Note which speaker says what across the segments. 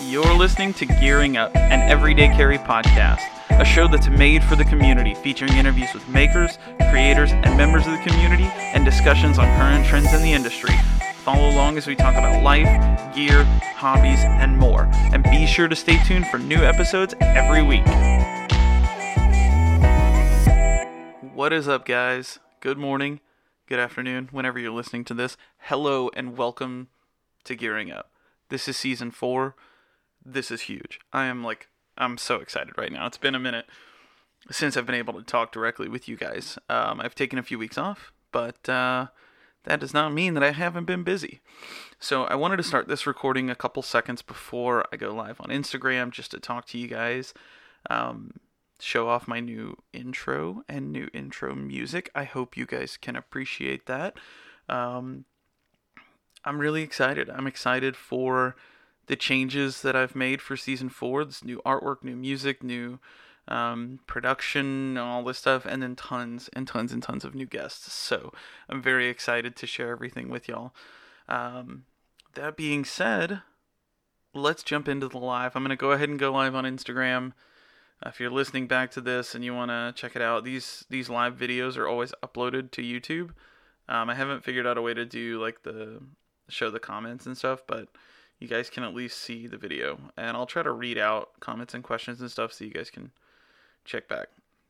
Speaker 1: You're listening to Gearing Up, an Everyday Carry podcast, a show that's made for the community, featuring interviews with makers, creators, and members of the community, and discussions on current trends in the industry. Follow along as we talk about life, gear, hobbies, and more. And be sure to stay tuned for new episodes every week. What is up, guys? Good morning, good afternoon, whenever you're listening to this. Hello, and welcome to Gearing Up. This is season 4. This is huge. I'm so excited right now. It's been a minute since I've been able to talk directly with you guys. I've taken a few weeks off, but that does not mean that I haven't been busy. So I wanted to start this recording a couple seconds before I go live on Instagram, just to talk to you guys, show off my new intro and new intro music. I hope you guys can appreciate that. I'm really excited. I'm excited for the changes that I've made for season 4. This new artwork, new music, new production, all this stuff, and then tons and tons and tons of new guests. So I'm very excited to share everything with y'all. That being said, let's jump into the live. I'm going to go ahead and go live on Instagram. If you're listening back to this and you want to check it out, these live videos are always uploaded to YouTube. I haven't figured out a way to do show the comments and stuff, but you guys can at least see the video. And I'll try to read out comments and questions and stuff so you guys can check back.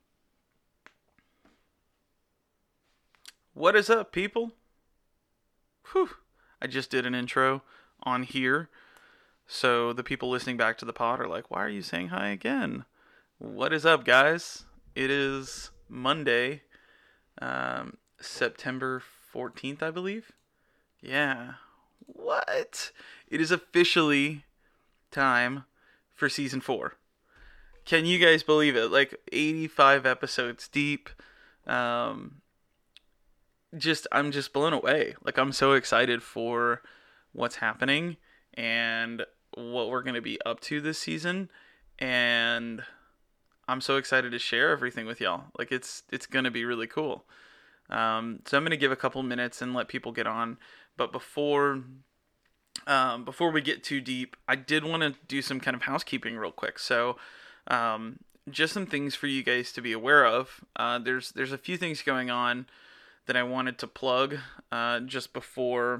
Speaker 1: What is up, people? Whew. I just did an intro on here, so the people listening back to the pod are like, why are you saying hi again? What is up, guys? It is Monday, September 14th, I believe. Yeah. What? It is officially time for season 4. Can you guys believe it? 85 episodes deep. I'm just blown away. I'm so excited for what's happening and what we're going to be up to this season. And I'm so excited to share everything with y'all. It's going to be really cool. So I'm going to give a couple minutes and let people get on. But before we get too deep, I did want to do some kind of housekeeping real quick. So, just some things for you guys to be aware of. There's a few things going on that I wanted to plug, just before,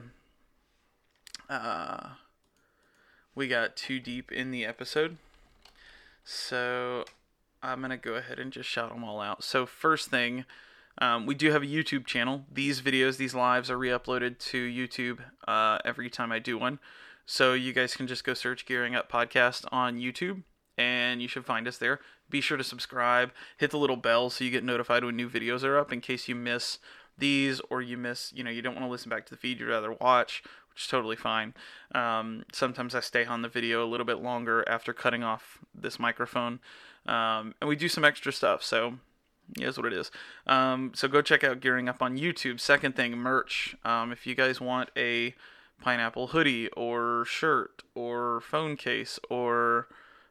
Speaker 1: we got too deep in the episode. So, I'm going to go ahead and just shout them all out. So, first thing, we do have a YouTube channel. These videos, these lives are re-uploaded to YouTube every time I do one. So you guys can just go search Gearing Up Podcast on YouTube, and you should find us there. Be sure to subscribe. Hit the little bell so you get notified when new videos are up in case you miss these, or you miss, you don't want to listen back to the feed. You'd rather watch, which is totally fine. Sometimes I stay on the video a little bit longer after cutting off this microphone. And we do some extra stuff, so here's what it is. So go check out Gearing Up on YouTube. Second thing, merch. If you guys want a pineapple hoodie or shirt or phone case or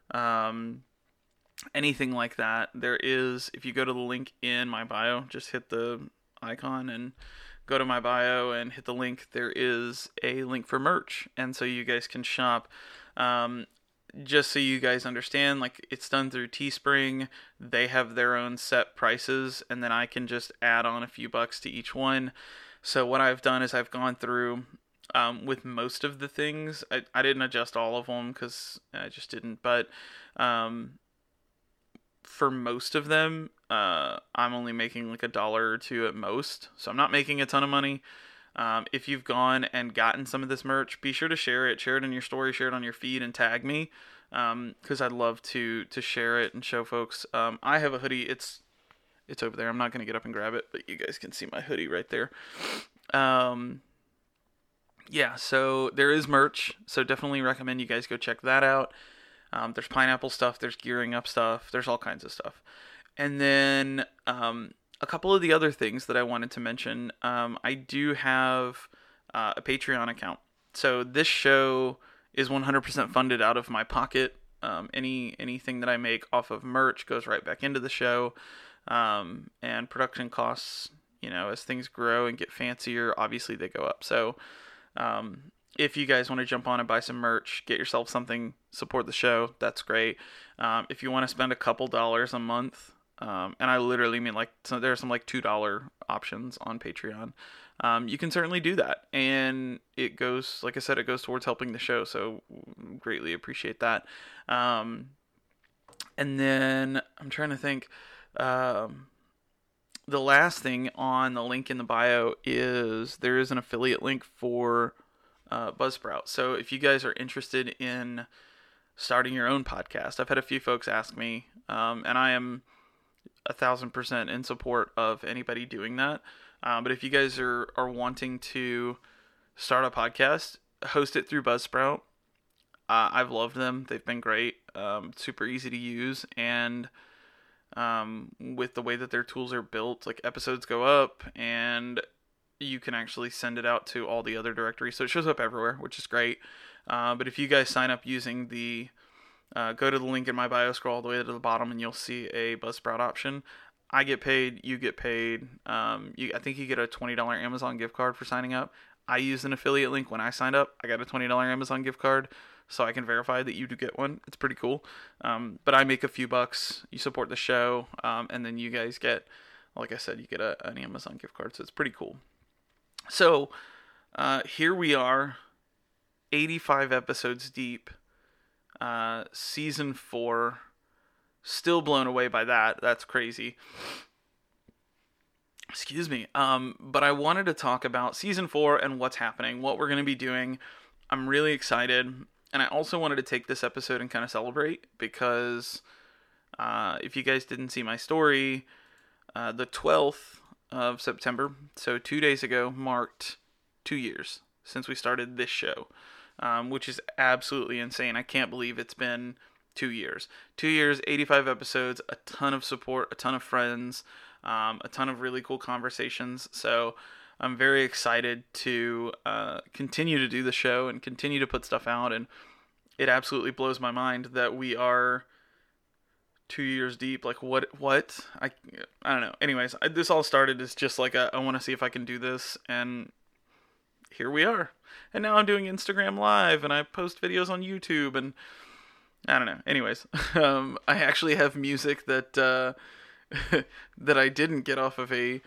Speaker 1: anything like that, there is, if you go to the link in my bio, just hit the icon and go to my bio and hit the link. There is a link for merch, and so you guys can shop. Just so you guys understand, it's done through Teespring. They have their own set prices, and then I can just add on a few bucks to each one. So what I've done is I've gone through, with most of the things. I didn't adjust all of them because I just didn't, but for most of them, I'm only making $1 or $2 at most. So I'm not making a ton of money. If you've gone and gotten some of this merch, be sure to share it. Share it in your story, share it on your feed, and tag me, because I'd love to share it and show folks. I have a hoodie. It's over there. I'm not going to get up and grab it, but you guys can see my hoodie right there. Yeah, so there is merch, so definitely recommend you guys go check that out. There's pineapple stuff, there's Gearing Up stuff, there's all kinds of stuff. And then a couple of the other things that I wanted to mention, I do have a Patreon account. So this show is 100% funded out of my pocket. Anything that I make off of merch goes right back into the show. And production costs, as things grow and get fancier, obviously they go up. So if you guys want to jump on and buy some merch, get yourself something, support the show, that's great. If you want to spend a couple dollars a month, and I literally mean like, so there are some like $2 options on Patreon. You can certainly do that, and it goes, like I said, it goes towards helping the show, so greatly appreciate that. And then I'm trying to think. The last thing on the link in the bio is there is an affiliate link for Buzzsprout. So if you guys are interested in starting your own podcast, I've had a few folks ask me, and I am 1,000% in support of anybody doing that. But if you guys are wanting to start a podcast, host it through Buzzsprout. I've loved them. They've been great. Super easy to use, and with the way that their tools are built, like episodes go up and you can actually send it out to all the other directories, so it shows up everywhere, which is great. But if you guys sign up using the go to the link in my bio, scroll all the way to the bottom, and you'll see a Buzzsprout option. I get paid, you get paid. I think you get a $20 Amazon gift card for signing up. I used an affiliate link when I signed up. I got a $20 Amazon gift card, so I can verify that you do get one. It's pretty cool. But I make a few bucks. You support the show, and then you guys get, like I said, you get an Amazon gift card. So it's pretty cool. So here we are, 85 episodes deep, season 4. Still blown away by that. That's crazy. Excuse me. But I wanted to talk about season 4 and what's happening, what we're going to be doing. I'm really excited. And I also wanted to take this episode and kind of celebrate because if you guys didn't see my story, the 12th of September, so 2 days ago, marked 2 years since we started this show, which is absolutely insane. I can't believe it's been 2 years. 2 years, 85 episodes, a ton of support, a ton of friends, a ton of really cool conversations. So I'm very excited to continue to do the show and continue to put stuff out. And it absolutely blows my mind that we are 2 years deep. Like what? I don't know. Anyways, this all started as just like I want to see if I can do this, and here we are. And now I'm doing Instagram Live, and I post videos on YouTube, and I don't know. Anyways, I actually have music that that I didn't get off of a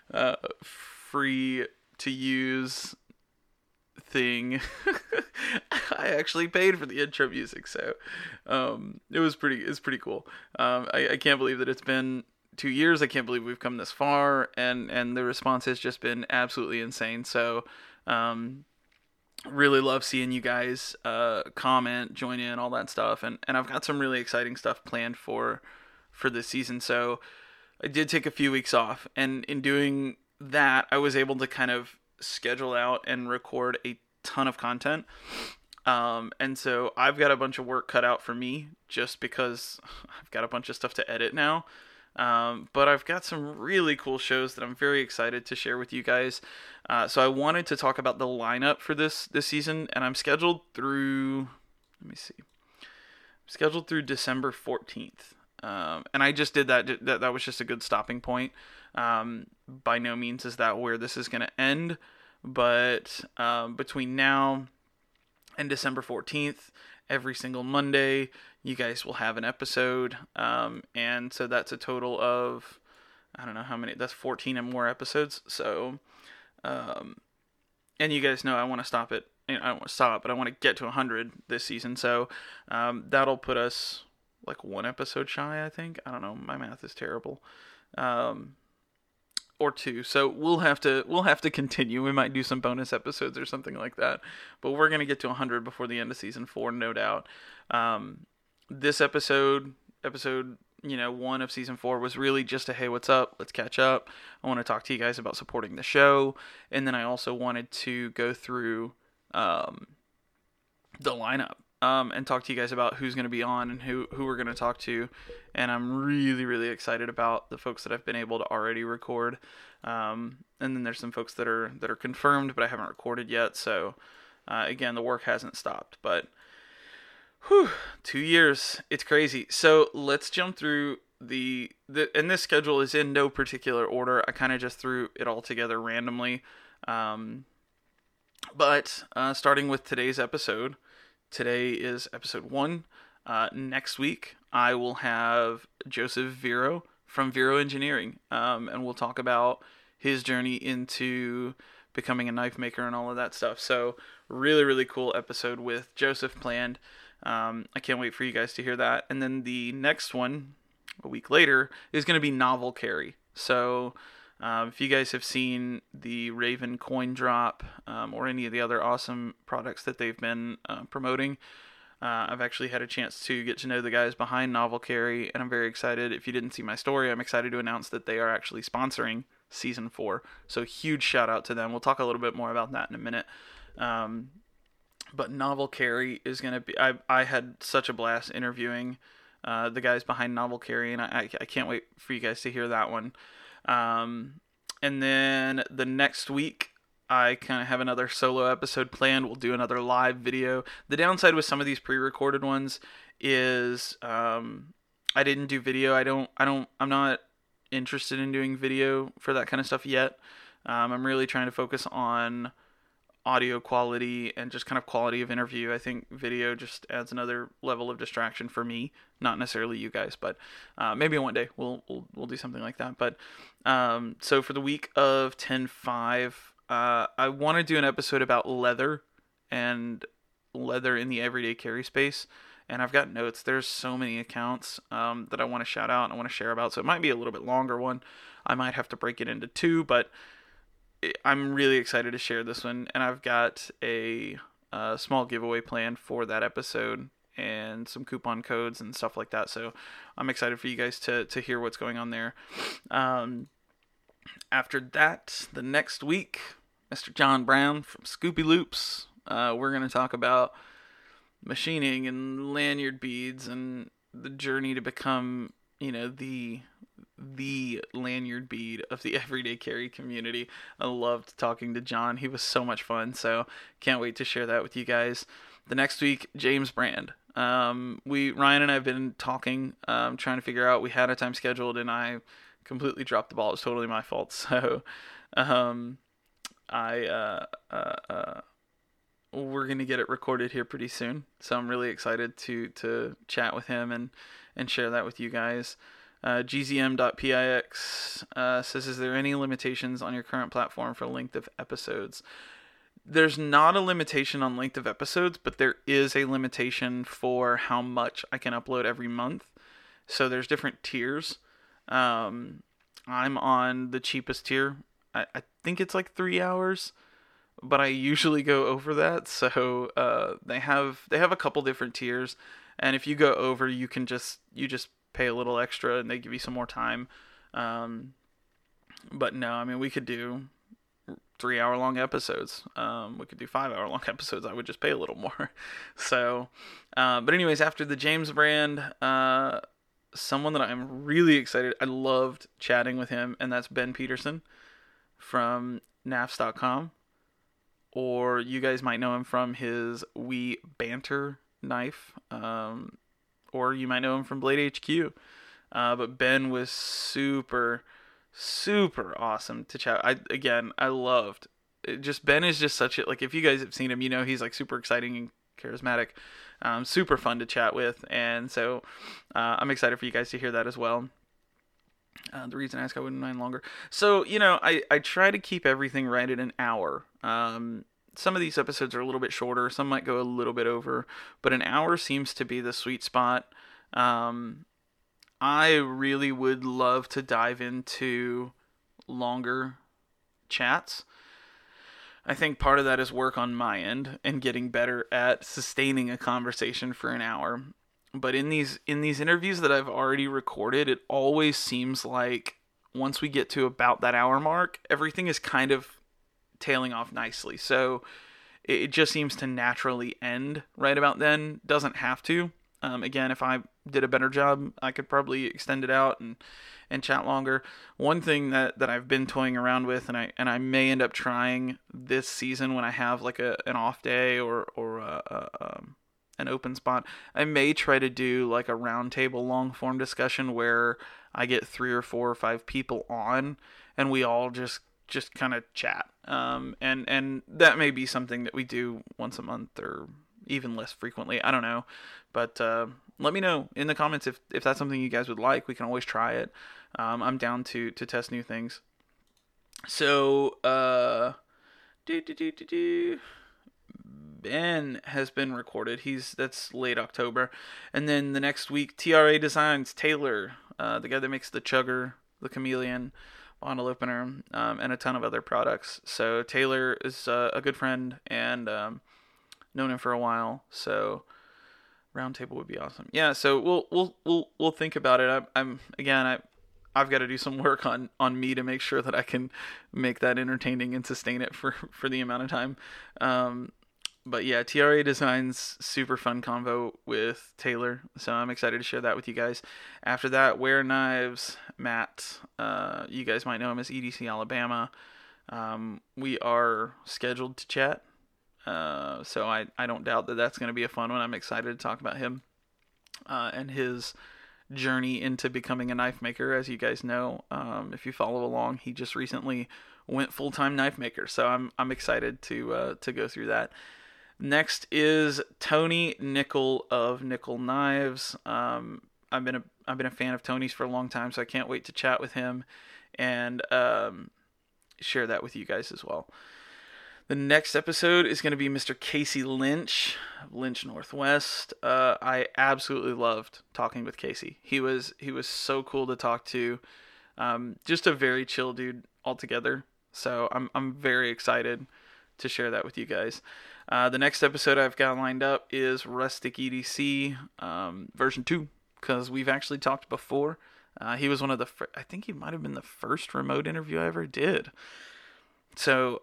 Speaker 1: free to use thing. I actually paid for the intro music, so it's pretty cool. I can't believe that it's been 2 years. I can't believe we've come this far, and the response has just been absolutely insane. So really love seeing you guys comment, join in, all that stuff, and I've got some really exciting stuff planned for this season. So I did take a few weeks off, and in doing that, I was able to kind of schedule out and record a ton of content. And so I've got a bunch of work cut out for me just because I've got a bunch of stuff to edit now. But I've got some really cool shows that I'm very excited to share with you guys. So I wanted to talk about the lineup for this season, and I'm scheduled through, scheduled through December 14th. And I just did that. That was just a good stopping point. By no means is that where this is going to end, but between now and December 14th, every single Monday, you guys will have an episode. And so that's a total of, I don't know how many, that's 14 and more episodes. So, and you guys know I want to stop it. I don't want to stop, but I want to get to 100 this season. So, that'll put us like one episode shy, I think. I don't know. My math is terrible. Or two. So we'll have to continue. We might do some bonus episodes or something like that. But we're going to get to 100 before the end of season 4, no doubt. This episode 1 of season 4 was really just a, hey, what's up? Let's catch up. I want to talk to you guys about supporting the show. And then I also wanted to go through the lineup. And talk to you guys about who's going to be on and who we're going to talk to. And I'm really, really excited about the folks that I've been able to already record. And then there's some folks that are confirmed, but I haven't recorded yet. So, again, the work hasn't stopped. But, 2 years. It's crazy. So let's jump through and this schedule is in no particular order. I kind of just threw it all together randomly. But starting with today's episode, today is episode 1. Next week, I will have Joseph Vero from Vero Engineering, and we'll talk about his journey into becoming a knife maker and all of that stuff. So, really, really cool episode with Joseph planned. I can't wait for you guys to hear that. And then the next one, a week later, is going to be Novel Carry. So, if you guys have seen the Raven coin drop or any of the other awesome products that they've been promoting, I've actually had a chance to get to know the guys behind Novel Carry, and I'm very excited. If you didn't see my story, I'm excited to announce that they are actually sponsoring Season 4. So huge shout out to them. We'll talk a little bit more about that in a minute. But Novel Carry is going to be... I had such a blast interviewing the guys behind Novel Carry, and I can't wait for you guys to hear that one. And then the next week, I kind of have another solo episode planned. We'll do another live video. The downside with some of these pre-recorded ones is I didn't do video. I'm not interested in doing video for that kind of stuff yet. I'm really trying to focus on audio quality and just kind of quality of interview. I think video just adds another level of distraction for me, not necessarily you guys, but maybe one day we'll do something like that. But so for the week of 10/5, I want to do an episode about leather and leather in the everyday carry space. And I've got notes. There's so many accounts that I want to shout out and I want to share about. So it might be a little bit longer one. I might have to break it into 2, but I'm really excited to share this one. And I've got a small giveaway planned for that episode and some coupon codes and stuff like that. So I'm excited for you guys to hear what's going on there. After that, the next week, Mr. John Brown from Scoopy Loops. We're going to talk about machining and lanyard beads and the journey to become, the lanyard bead of the everyday carry community. I loved talking to John. He was so much fun. So can't wait to share that with you guys. The next week, James Brand. Ryan and I have been talking, trying to figure out. We had a time scheduled, and I completely dropped the ball. It was totally my fault. So, we're gonna get it recorded here pretty soon. So I'm really excited to chat with him and share that with you guys. GZM.pix says, is there any limitations on your current platform for length of episodes? There's not a limitation on length of episodes, but there is a limitation for how much I can upload every month. So there's different tiers. I'm on the cheapest tier. I think it's like 3 hours, but I usually go over that. So they have a couple different tiers, and if you go over, you just pay a little extra, and they give you some more time. But no, I mean, we could do 3-hour-long episodes. We could do 5-hour-long episodes. I would just pay a little more. So, but anyways, after the James Brand, someone that I'm really excited. I loved chatting with him, and that's Ben Peterson from nafs.com. Or you guys might know him from his We Banter knife. Or you might know him from Blade HQ. But Ben was super, super awesome to chat. I loved it. Just Ben is just such a, like, if you guys have seen him, he's like super exciting and charismatic. Super fun to chat with. And so I'm excited for you guys to hear that as well. The reason I ask, I wouldn't mind longer. So, I try to keep everything right at an hour. Some of these episodes are a little bit shorter. Some might go a little bit over. But an hour seems to be the sweet spot. I really would love to dive into longer chats. I think part of that is work on my end and getting better at sustaining a conversation for an hour. But in these interviews that I've already recorded, it always seems like once we get to about that hour mark, everything is kind of tailing off nicely. So it just seems to naturally end right about then. Doesn't have to. Again, if I did a better job, I could probably extend it out and chat longer. One thing that I've been toying around with, and I may end up trying this season when I have like an off day or an open spot, I may try to do like a roundtable long form discussion where I get 3 or 4 or 5 people on and we all just just kind of chat. And that may be something that we do once a month or even less frequently. I don't know. But let me know in the comments if that's something you guys would like. We can always try it. I'm down to test new things. So, Ben has been recorded. That's late October. And then the next week, TRA Designs, Taylor, the guy that makes the Chugger, the Chameleon bottle opener, and a ton of other products. So Taylor is a good friend and known him for a while. So roundtable would be awesome. Yeah. So we'll think about it. I've got to do some work on me to make sure that I can make that entertaining and sustain it for the amount of time. But yeah, TRA Designs, super fun convo with Taylor. So I'm excited to share that with you guys. After that, Wear Knives, Matt. You guys might know him as EDC Alabama. We are scheduled to chat. So I don't doubt that that's going to be a fun one. I'm excited to talk about him and his journey into becoming a knife maker. As you guys know, if you follow along, he just recently went full-time knife maker. So I'm excited to go through that. Next is Tony Nickel of Nickel Knives. I've been a fan of Tony's for a long time, so I can't wait to chat with him and share that with you guys as well. The next episode is going to be Mr. Casey Lynch, Lynch Northwest. I absolutely loved talking with Casey. He was so cool to talk to. Just a very chill dude altogether. So I'm very excited to share that with you guys. The next episode I've got lined up is Rustic EDC version 2, because we've actually talked before. He was one of the I think he might have been the first remote interview I ever did. So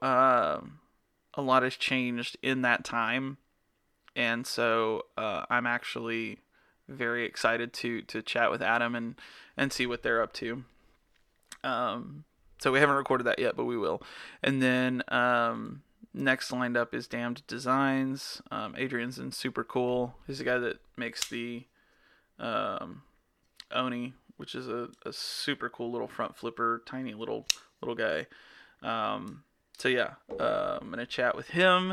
Speaker 1: a lot has changed in that time, and so I'm actually very excited to chat with Adam and see what they're up to. So we haven't recorded that yet, but we will. And then next lined up is Damned Designs. Adrian's in super cool. He's the guy that makes the Oni, which is a super cool little front flipper, tiny little guy. So yeah, I'm gonna chat with him.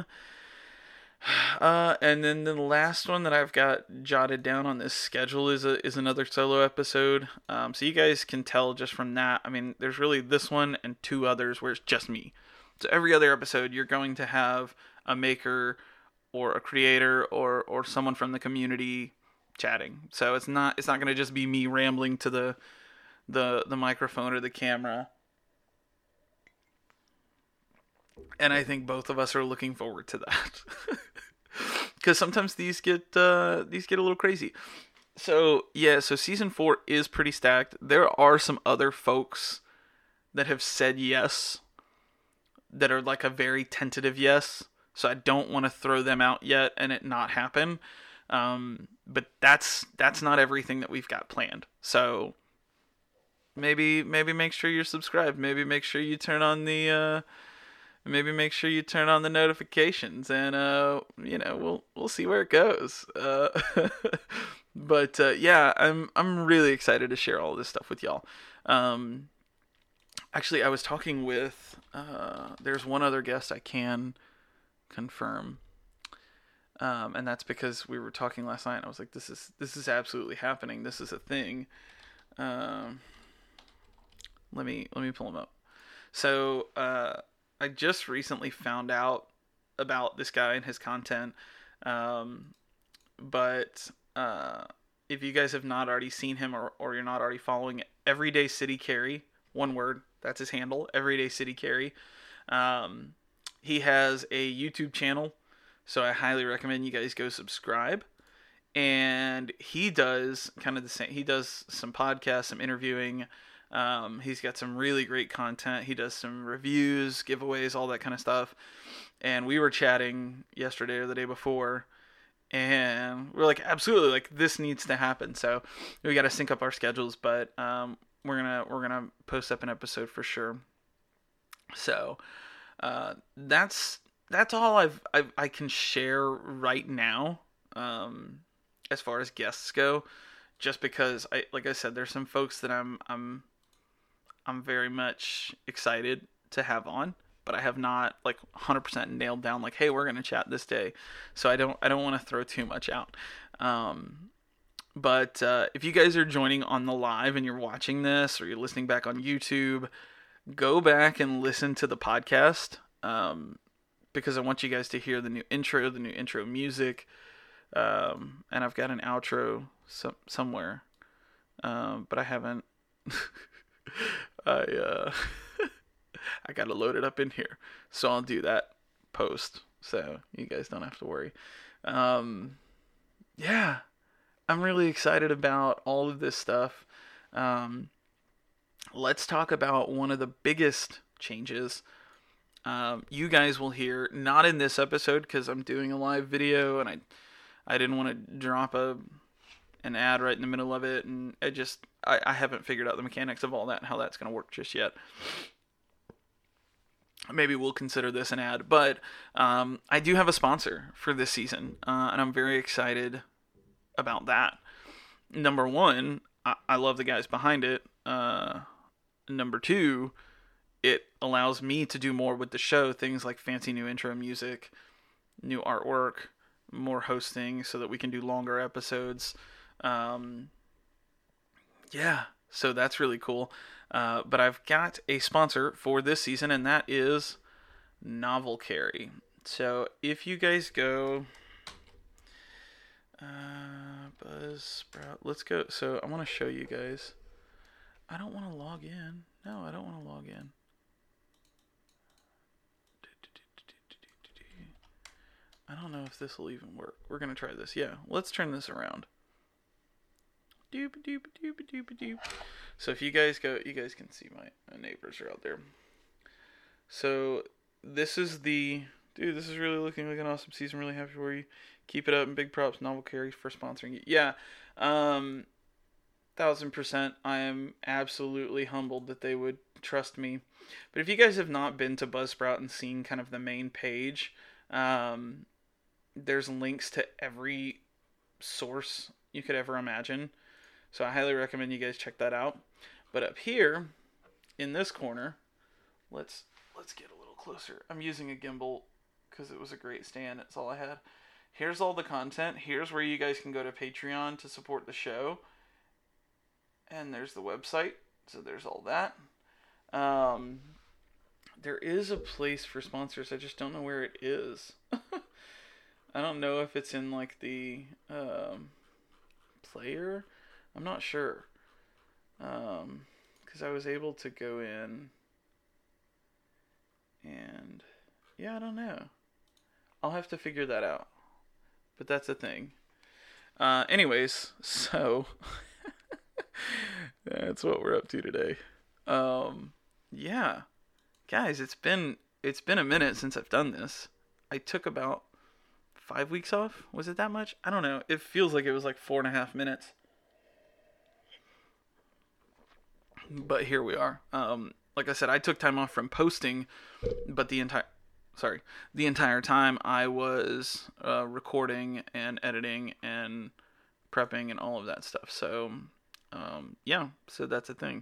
Speaker 1: And then the last one that I've got jotted down on this schedule is another solo episode. So you guys can tell just from that. I mean, there's really this one and 2 others where it's just me. So every other episode, you're going to have a maker or a creator or someone from the community chatting. So it's not going to just be me rambling to the microphone or the camera. And I think both of us are looking forward to that. Because sometimes these get a little crazy. So yeah, so season 4 is pretty stacked. There are some other folks that have said yes, that are like a very tentative yes. So I don't want to throw them out yet and it not happen. But that's not everything that we've got planned. So maybe make sure you're subscribed. Maybe make sure you turn on the notifications, and we'll see where it goes. But yeah, I'm really excited to share all this stuff with y'all. Actually, I was talking with there's one other guest I can confirm, and that's because we were talking last night. And I was like, this is absolutely happening. This is a thing. Let me pull him up. So I just recently found out about this guy and his content. But if you guys have not already seen him or you're not already following Everyday City Carry, one word, that's his handle, Everyday City Carry. He has a YouTube channel, so I highly recommend you guys go subscribe. And he does kind of the same. He does some podcasts, some interviewing. He's got some really great content. He does some reviews, giveaways, all that kind of stuff. And we were chatting yesterday or the day before, and we're like, absolutely, like this needs to happen. So we got to sync up our schedules, but we're gonna post up an episode for sure. So that's all I can share right now, as far as guests go. Just because like I said, there's some folks that I'm very much excited to have on, but I have not like 100% nailed down like, hey, we're going to chat this day. So I don't want to throw too much out. But if you guys are joining on the live and you're watching this or you're listening back on YouTube, go back and listen to the podcast, because I want you guys to hear the new intro music, and I've got an outro somewhere, but I haven't. I gotta load it up in here, so I'll do that post, so you guys don't have to worry. Yeah, I'm really excited about all of this stuff. Let's talk about one of the biggest changes. You guys will hear, not in this episode because I'm doing a live video and I didn't want to drop an ad right in the middle of it, and I haven't figured out the mechanics of all that and how that's going to work just yet. Maybe we'll consider this an ad, but I do have a sponsor for this season, and I'm very excited about that. Number one, I love the guys behind it. Number two, it allows me to do more with the show, things like fancy new intro music, new artwork, more hosting so that we can do longer episodes. Yeah, so that's really cool. But I've got a sponsor for this season, and that is Novel Carry. So if you guys go Buzzsprout, let's go. So I want to show you guys. I don't want to log in. No, I don't want to log in. I don't know if this will even work. We're going to try this. Yeah, let's turn this around. So if you guys go, you guys can see my neighbors are out there. So this is this is really looking like an awesome season. Really happy for you. Keep it up, and big props, Novel Carry, for sponsoring you. Yeah, 1000%. I am absolutely humbled that they would trust me. But if you guys have not been to Buzzsprout and seen kind of the main page, there's links to every source you could ever imagine. So I highly recommend you guys check that out. But up here, in this corner, let's get a little closer. I'm using a gimbal because it was a great stand. That's all I had. Here's all the content. Here's where you guys can go to Patreon to support the show. And there's the website. So there's all that. There is a place for sponsors. I just don't know where it is. I don't know if it's in like the player. I'm not sure. Because I was able to go in and yeah, I don't know. I'll have to figure that out. But that's a thing. Anyways, so that's what we're up to today. Yeah. Guys, it's been a minute since I've done this. I took about 5 weeks off. Was it that much? I don't know. It feels like it was like 4.5 minutes. But here we are. Like I said, I took time off from posting, but the entire time I was recording and editing and prepping and all of that stuff. So, yeah. So that's a thing.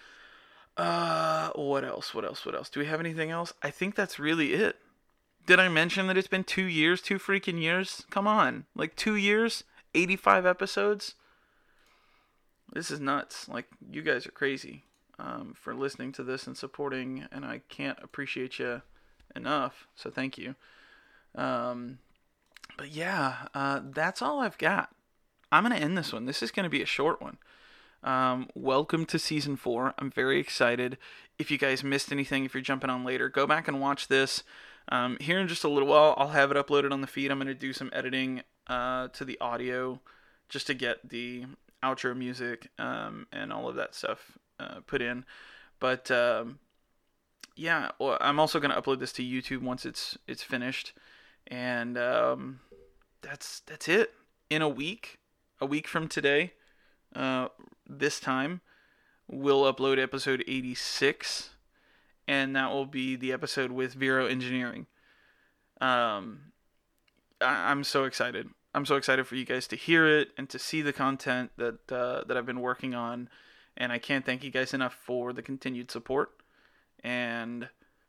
Speaker 1: What else? Do we have anything else? I think that's really it. Did I mention that it's been 2 years? 2 freaking years? Come on. Like 2 years? 85 episodes? This is nuts. Like, you guys are crazy for listening to this and supporting, and I can't appreciate you enough, so thank you. But yeah, that's all I've got. I'm going to end this one. This is going to be a short one. Welcome to season 4. I'm very excited. If you guys missed anything, if you're jumping on later, go back and watch this. Here in just a little while, I'll have it uploaded on the feed. I'm going to do some editing to the audio just to get the outro music and all of that stuff put in. But yeah, well, I'm also going to upload this to YouTube once it's finished. And that's it. In a week from today, this time, we'll upload episode 86, and that will be the episode with Vero Engineering. I'm so excited. I'm so excited for you guys to hear it and to see the content that I've been working on, and I can't thank you guys enough for the continued support. And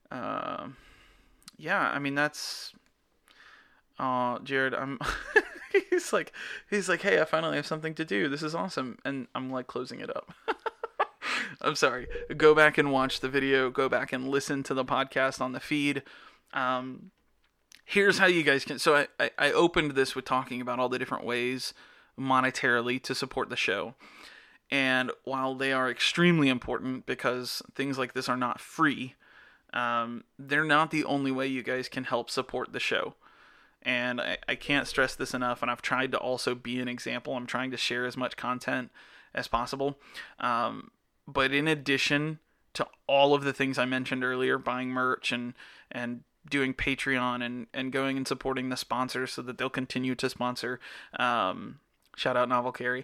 Speaker 1: Yeah, I mean that's. Jared, I'm. he's like, hey, I finally have something to do. This is awesome, and I'm like closing it up. I'm sorry. Go back and watch the video. Go back and listen to the podcast on the feed. Here's how you guys can. So I opened this with talking about all the different ways monetarily to support the show. And while they are extremely important because things like this are not free, they're not the only way you guys can help support the show. And I can't stress this enough, and I've tried to also be an example. I'm trying to share as much content as possible. But in addition to all of the things I mentioned earlier, buying merch and doing Patreon and going and supporting the sponsors so that they'll continue to sponsor, shout out Novel Carry.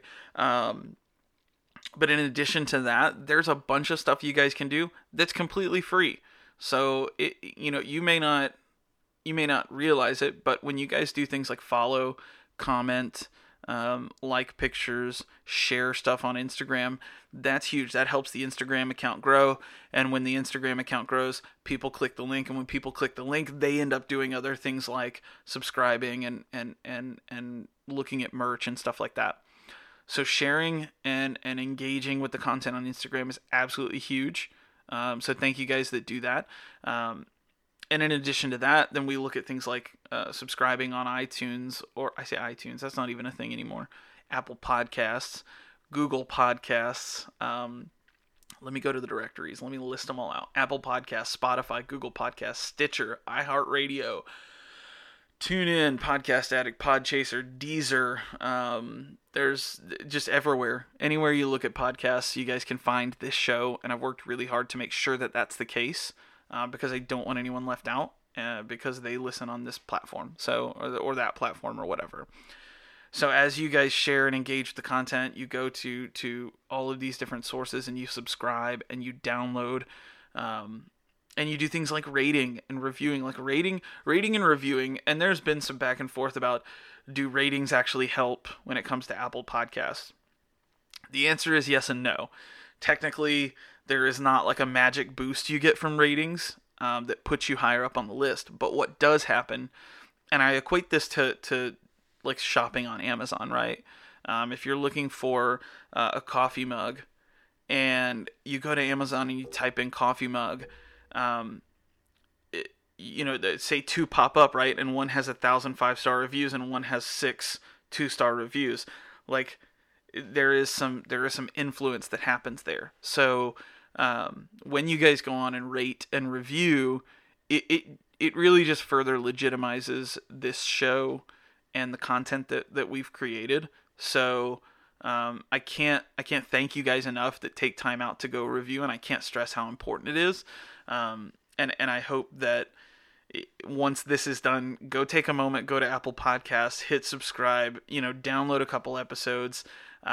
Speaker 1: But in addition to that, there's a bunch of stuff you guys can do that's completely free. So you may not realize it, but when you guys do things like follow, comment, like pictures, share stuff on Instagram, that's huge. That helps the Instagram account grow. And when the Instagram account grows, people click the link. And when people click the link, they end up doing other things like subscribing and looking at merch and stuff like that. So sharing and engaging with the content on Instagram is absolutely huge. So thank you guys that do that. And in addition to that, then we look at things like subscribing on iTunes, or I say iTunes, that's not even a thing anymore. Apple Podcasts, Google Podcasts. Let me go to the directories. Let me list them all out. Apple Podcasts, Spotify, Google Podcasts, Stitcher, iHeartRadio, TuneIn, Podcast Addict, Podchaser, Deezer. There's just everywhere. Anywhere you look at podcasts, you guys can find this show. And I've worked really hard to make sure that that's the case. Because I don't want anyone left out because they listen on this platform, or that platform or whatever. So as you guys share and engage with the content, you go to all of these different sources and you subscribe and you download, and you do things like rating and reviewing, like rating and reviewing. And there's been some back and forth about, do ratings actually help when it comes to Apple Podcasts? The answer is yes and no. Technically, there is not like a magic boost you get from ratings that puts you higher up on the list. But what does happen, and I equate this to like shopping on Amazon, right? If you're looking for a coffee mug and you go to Amazon and you type in coffee mug, say two pop up, right? And one has 1,000 5-star reviews and one has 6 2-star reviews. Like, there is some influence that happens there. So when you guys go on and rate and review, it really just further legitimizes this show and the content that we've created. So I can't thank you guys enough that take time out to go review, and I can't stress how important it is. And I hope that once this is done, go take a moment, go to Apple Podcasts, hit subscribe, download a couple episodes,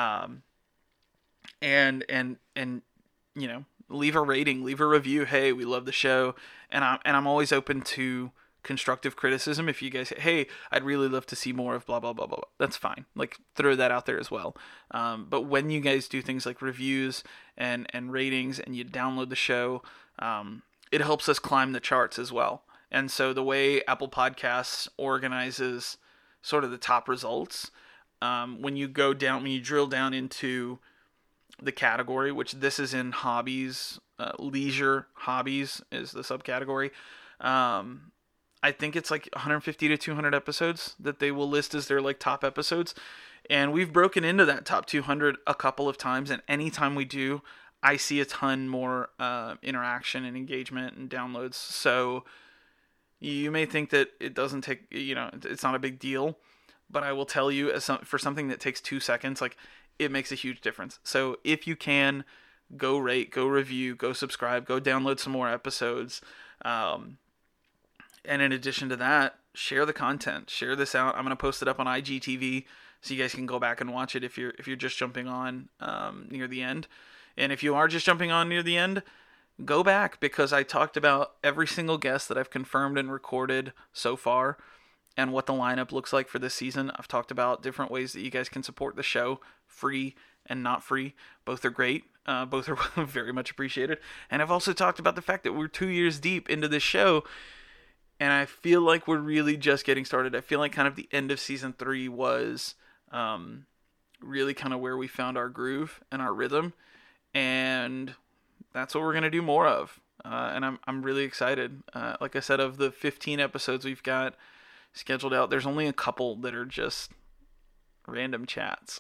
Speaker 1: and leave a rating, leave a review. Hey, we love the show, and I'm always open to constructive criticism. If you guys say, hey, I'd really love to see more of blah blah blah blah, that's fine. Like, throw that out there as well. But when you guys do things like reviews and ratings, and you download the show, it helps us climb the charts as well. And so the way Apple Podcasts organizes sort of the top results, when you drill down into the category, which this is in hobbies, leisure hobbies is the subcategory. I think it's like 150 to 200 episodes that they will list as their like top episodes. And we've broken into that top 200 a couple of times. And anytime we do, I see a ton more interaction and engagement and downloads. So you may think that it doesn't take, it's not a big deal. But I will tell you, for something that takes 2 seconds, like, it makes a huge difference. So if you can, go rate, go review, go subscribe, go download some more episodes. And in addition to that, share the content. Share this out. I'm going to post it up on IGTV so you guys can go back and watch it if you're just jumping on near the end. And if you are just jumping on near the end, go back, because I talked about every single guest that I've confirmed and recorded so far. and what the lineup looks like for this season. I've talked about different ways that you guys can support the show, free and not free. Both are great. Both are very much appreciated. And I've also talked about the fact that we're 2 years deep into this show, and I feel like we're really just getting started. I feel like kind of the end of season 3 was really kind of where we found our groove and our rhythm, and that's what we're going to do more of. And I'm really excited. Like I said, of the 15 episodes we've got scheduled out, there's only a couple that are just random chats.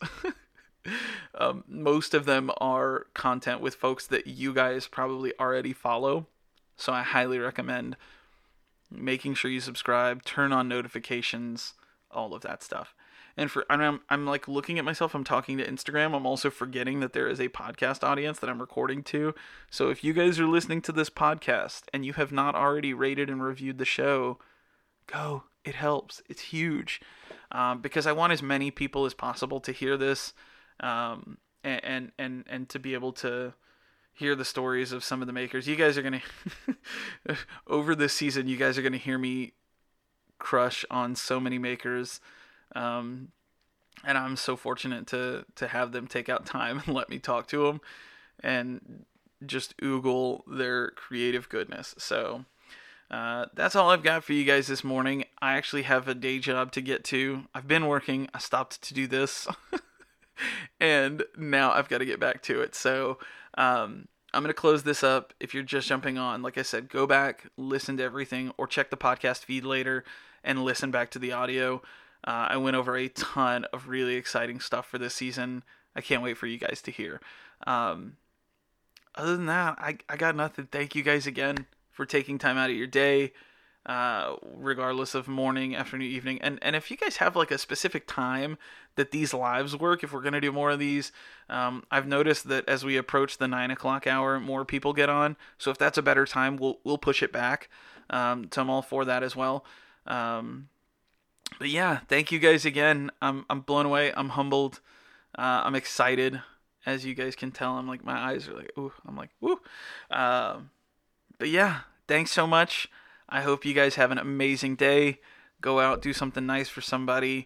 Speaker 1: Most of them are content with folks that you guys probably already follow. So I highly recommend making sure you subscribe, turn on notifications, all of that stuff. And I'm like looking at myself, I'm talking to Instagram. I'm also forgetting that there is a podcast audience that I'm recording to. So if you guys are listening to this podcast and you have not already rated and reviewed the show, go. It helps. It's huge. Because I want as many people as possible to hear this, and to be able to hear the stories of some of the makers. You guys are going to, over this season, you guys are going to hear me crush on so many makers. And I'm so fortunate to have them take out time and let me talk to them and just oogle their creative goodness. So that's all I've got for you guys this morning. I actually have a day job to get to. I've been working. I stopped to do this. And now I've got to get back to it. So I'm going to close this up. If you're just jumping on, like I said, go back, listen to everything, or check the podcast feed later and listen back to the audio. I went over a ton of really exciting stuff for this season. I can't wait for you guys to hear. Other than that, I got nothing. Thank you guys again for taking time out of your day, regardless of morning, afternoon, evening. And if you guys have like a specific time that these lives work, if we're going to do more of these, I've noticed that as we approach the 9 o'clock hour, more people get on. So if that's a better time, we'll push it back. So I'm all for that as well. But yeah, thank you guys again. I'm blown away. I'm humbled. I'm excited. As you guys can tell, I'm like, my eyes are like, ooh. I'm like, woo. But yeah, thanks so much. I hope you guys have an amazing day. Go out, do something nice for somebody.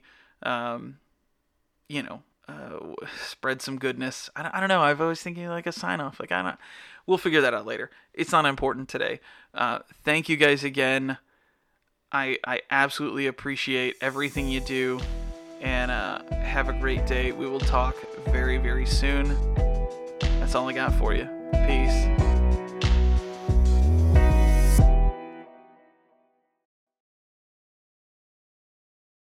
Speaker 1: Spread some goodness. I don't know. I've always thinking like a sign off. Like we'll figure that out later. It's not important today. Thank you guys again. I absolutely appreciate everything you do, and have a great day. We will talk very, very soon. That's all I got for you. Peace.